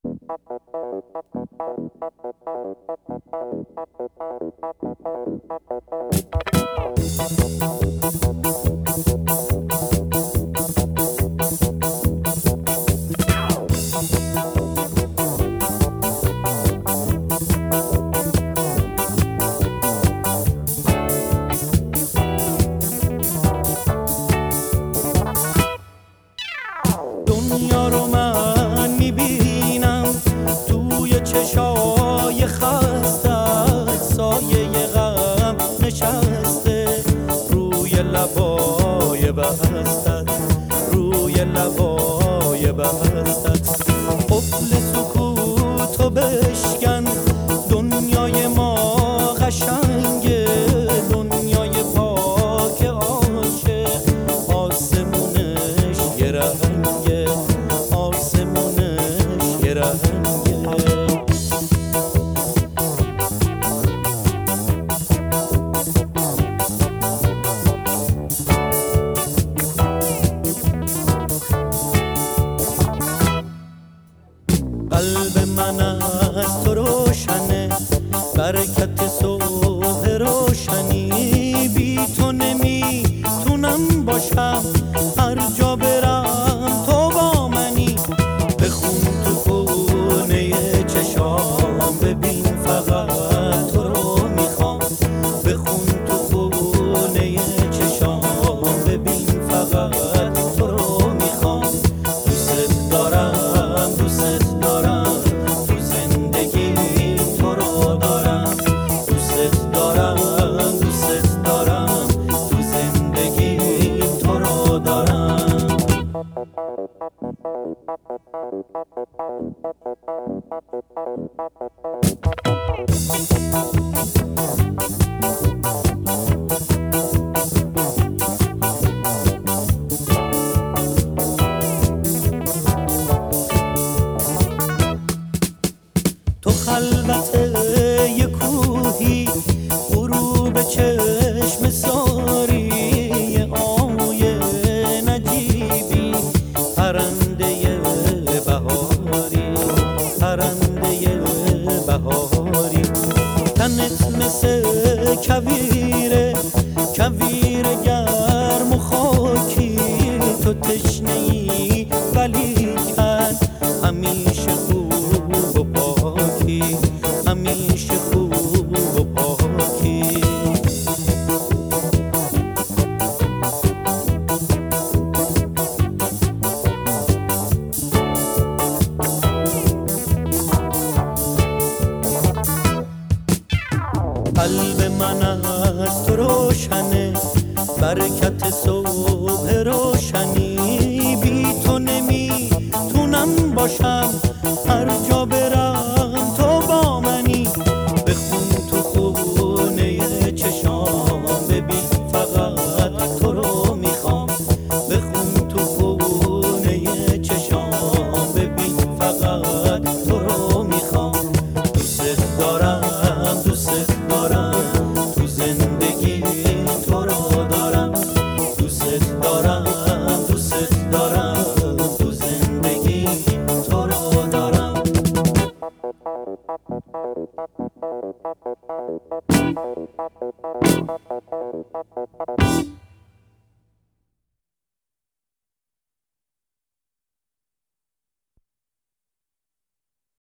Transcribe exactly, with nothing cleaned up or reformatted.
دنیا رو من میبینم توی چشای خستت، سایه غم نشسته روی لبای بستت، روی لبای بستت. قفل سکوتو بشکن، دنیای ما قشنگه، دنیای پاک عاشق، آسمونش یه رنگه، آسمونش یه رنگه. قلب من از تو روشنه، برکت صبح روشنی، بی تو نمیتونم باشم، هر جا برم تو با منی. بخون تو خونه چشام، ببین فقط تو رو میخوام. بخون تو خونه چشام، ببین فقط تو رو میخوام. دوست دارم، دوست دارم، تو زندگی تو رو دارم. دوست دارم، دوست دارم، تو زندگی تو رو دارم. تو خلوت یه کوهی، غروب چشم ساری، یه آیه نجیبی، پرنده بهاری، پرنده بهاری. تنت مثل کویره، کویر گرم و خاکی، تو تشنه‌ای ولی کن همیشه خوب و پاکی، همیشه خوب و پاکی. قلب من از تو روشنه، برکت صبح روشنی، بی تو نمیتونم باشم، هر جا برم تو با منی. بخون تو خونه چشام، ببین فقط تو رو میخوام. بخون تو خونه چشام، ببین فقط تو رو میخوام. دوست دارم، دوست دارم، تو زندگی تو رو دارم. دوست دارم، دوست دارم، تو زندگی تو رو دارم.